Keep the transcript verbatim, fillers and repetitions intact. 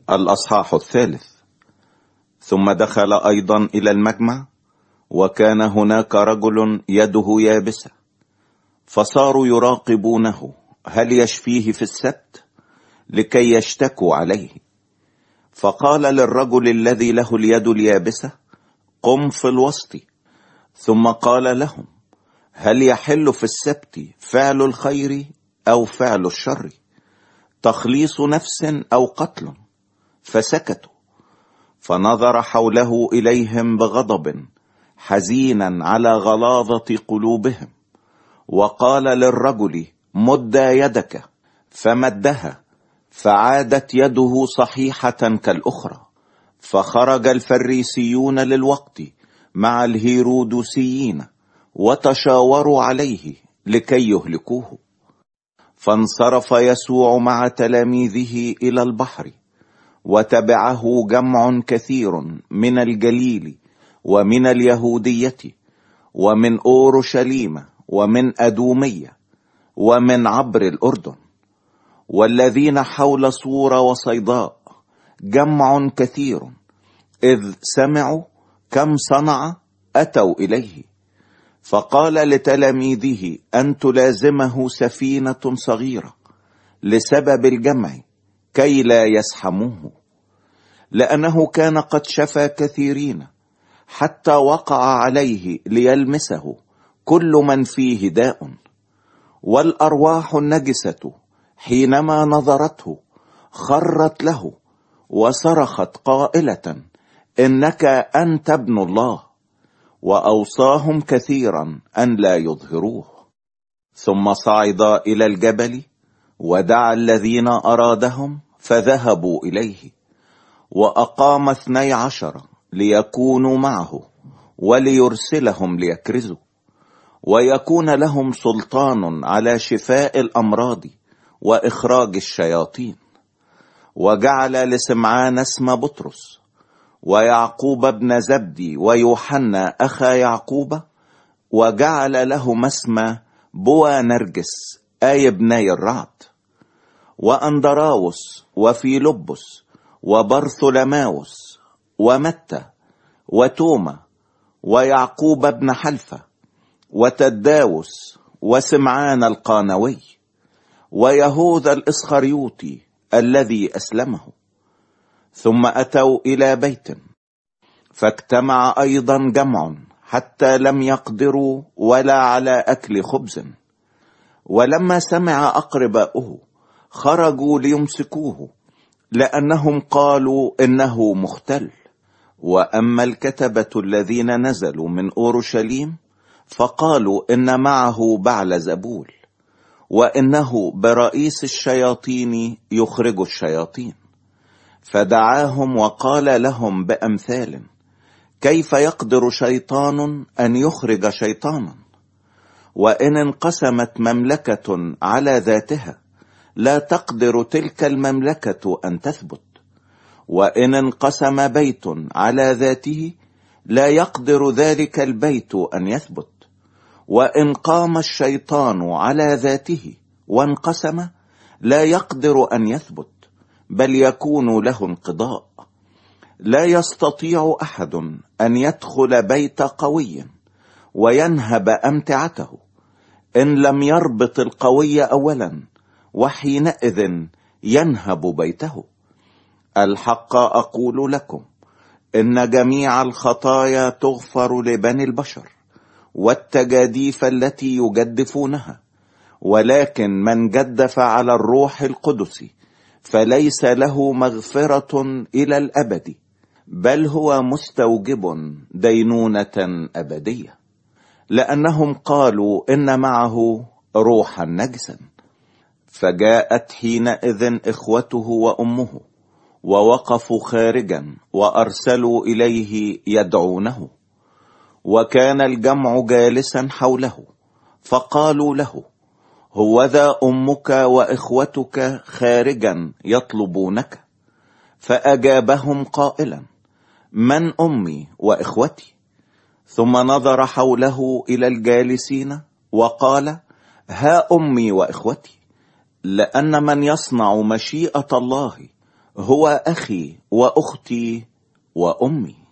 الأصحاح الثالث. ثم دخل أيضا إلى المجمع، وكان هناك رجل يده يابسة، فصاروا يراقبونه هل يشفيه في السبت لكي يشتكوا عليه. فقال للرجل الذي له اليد اليابسة: قم في الوسط. ثم قال لهم: هل يحل في السبت فعل الخير أو فعل الشر، تخليص نفس أو قتل؟ فسكتوا. فنظر حوله إليهم بغضب، حزينا على غلاظة قلوبهم، وقال للرجل: مد يدك. فمدها، فعادت يده صحيحة كالأخرى. فخرج الفريسيون للوقت مع الهيرودوسيين، وتشاوروا عليه لكي يهلكوه. فانصرف يسوع مع تلاميذه إلى البحر، وتبعه جمع كثير من الجليل ومن اليهودية ومن أورشليم ومن أدومية ومن عبر الأردن، والذين حول صور وصيداء، جمع كثير، إذ سمعوا كم صنع أتوا إليه. فقال لتلاميذه أن تلازمه سفينة صغيرة لسبب الجمع كي لا يزحموه، لأنه كان قد شفى كثيرين، حتى وقع عليه ليلمسه كل من فيه داء. والأرواح النجسة حينما نظرته خرت له، وصرخت قائلة: إنك أنت ابن الله. وأوصاهم كثيرا أن لا يظهروه. ثم صعد إلى الجبل، ودعا الذين أرادهم فذهبوا إليه، وأقام اثني عشر ليكونوا معه، وليرسلهم ليكرزوا، ويكون لهم سلطان على شفاء الأمراض وإخراج الشياطين. وجعل لسمعان اسم بطرس، ويعقوب ابن زبدي، ويوحنا أخا يعقوب، وجعل لهم اسم بوانرجس أي ابني الرعد، وأندراوس وفيلبس وبرثولماوس ومتى وتوما ويعقوب ابن حلفة وتداوس وسمعان القانوي ويهوذا الإسخريوطي الذي أسلمه. ثم أتوا إلى بيت، فاجتمع أيضا جمع حتى لم يقدروا ولا على أكل خبز. ولما سمع أقرباؤه خرجوا ليمسكوه، لأنهم قالوا إنه مختل. وأما الكتبة الذين نزلوا من أورشليم فقالوا إن معه بعلزبول، وإنه برئيس الشياطين يخرج الشياطين. فدعاهم وقال لهم بأمثال: كيف يقدر شيطان أن يخرج شيطانا؟ وإن انقسمت مملكة على ذاتها لا تقدر تلك المملكة أن تثبت. وإن انقسم بيت على ذاته لا يقدر ذلك البيت أن يثبت. وإن قام الشيطان على ذاته وانقسم لا يقدر أن يثبت، بل يكون له انقضاء. لا يستطيع أحد أن يدخل بيت قوي وينهب أمتعته إن لم يربط القوي أولا، وحينئذ ينهب بيته. الحق أقول لكم إن جميع الخطايا تغفر لبني البشر والتجاديف التي يجدفونها، ولكن من جدف على الروح القدس فليس له مغفرة إلى الأبد، بل هو مستوجب دينونة أبدية، لأنهم قالوا إن معه روحا نجسا. فجاءت حينئذ إخوته وأمه، ووقفوا خارجا وأرسلوا إليه يدعونه. وكان الجمع جالسا حوله، فقالوا له: هوذا أمك وإخوتك خارجا يطلبونك. فأجابهم قائلا: من أمي وإخوتي؟ ثم نظر حوله إلى الجالسين وقال: ها أمي وإخوتي، لأن من يصنع مشيئة الله هو أخي وأختي وأمي.